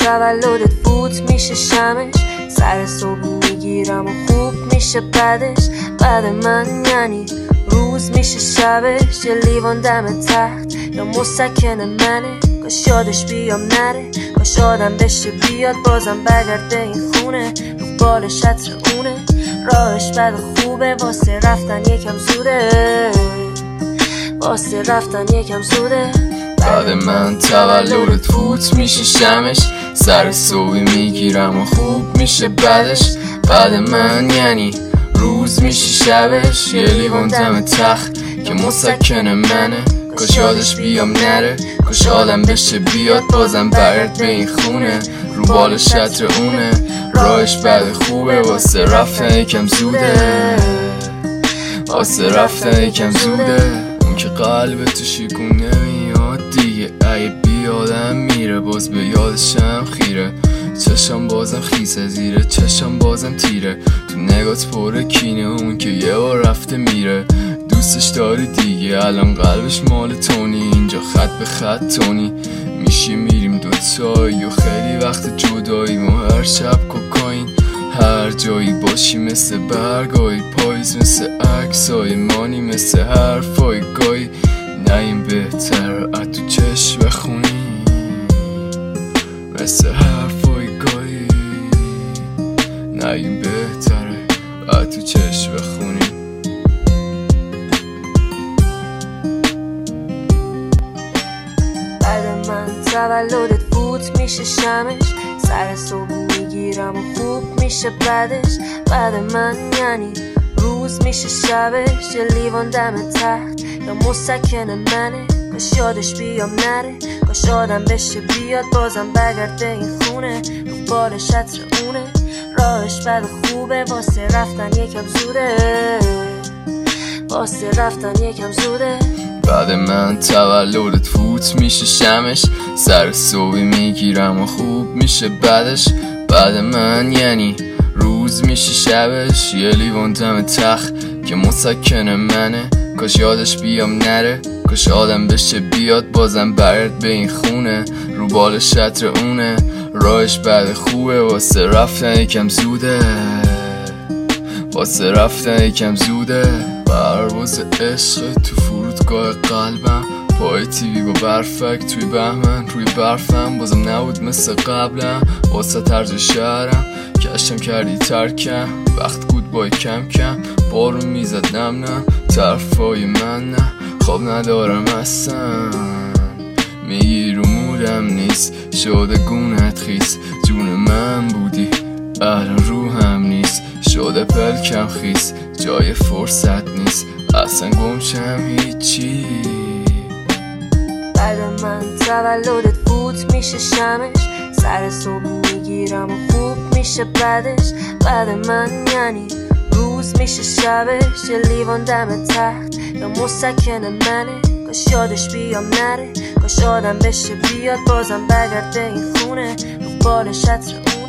تولدت فوت میشه شمش، سر صبح میگیرم و خوب میشه بعدش. بعد من یعنی روز میشه شبش، یه لیوان دم تخت یا مسکن منه. کاش یادش بیام نره، کاش آدم بشه بیاد بازم برگرده این خونه. رو بالش عطر اونه، راهش بد خوبه واسه رفتن یکم زوده، واسه رفتن یکم زوده. بعد من تولدت فوت میشه شمش، سر صبحی میگیرم و خوب میشه بعدش. بعد من یعنی روز میشه شبش، یه لیوان دم تخت که مسکن منه. کاش یادش بیام نره، کاش آدم بشه بیاد بازم برد به این خونه. رو بالش عطر اونه، راهش بد خوبه واسه رفتن یکم زوده، واسه رفتن یکم زوده. اون که قلب تو شیکون نمیاد دیگه، اگه بیادم میره باز به یادشم خیره. چشم بازم خیسه زیره، چشم بازم تیره، تو نگات پر کینه. اون که یه بار رفته میره، دوستش داری دیگه الان قلبش مال تونی. اینجا خط به خط تونی میشی میریم دوتایی و خیلی وقت جداییم و هر شب کوکائین. هر جایی باشی مثل برگای پاییز، مثل عکسای مانی، مثل حرفای گایی. نه این بهتر از تو چشم بخونی، مثل حرفای گایی. نه این بهتره از تو چشم بخونی. بعد من تولدت فوت میشه شمش، سر صبح میگیرم و خوب میشه بعدش. بعد من یعنی روز میشه شبش، یه لیوان دم تخت یا مسکن منه. کاش یادش بیام نره، کاش آدم بشه بیاد بازم برگرده این خونه. رو بالش عطر اونه، راهش بد خوبه واسه رفتن یکم زوده، واسه رفتن یکم زوده. بعد من تولدت فوت میشه شمش، سر صبحی میگیرم و خوب میشه بعدش. بعد من یعنی روز میشه شبش، یه لیوان دم تخت که مسکن منه. کاش یادش بیام نره، کاش آدم بشه بیاد بازم برد به این خونه. رو بالش عطر اونه، راهش بد خوبه واسه رفتن یکم زوده، واسه رفتن یکم زوده. پرواز عشق تو فرودگاه قلبم، پای تیوی با برفک توی بهمن. روی برفم بازم نبود مثل قبلم، واسه طرز شهرم کشم کردی ترکم. وقت گود بای کم کم بارون میزد نم نم، طرفای من نه خواب ندارم اصلا. میگی رو مودم نیست، شده گونت خیس. جون من بودی الان روحم نیست، شده پلکم خیس. جای فرصت نیست اصلا گمشم هیچی. بعد من تولدت فوت میشه شمش، سر صبح میگیرم و خوب میشه بعدش. بعد من یعنی روز میشه شبش، یه لیوان دم تخت یا مسکن منه. کاش یادش بیام نره، کاش آدم بشه بیاد بازم برگرده این خونه. رو بالش عطر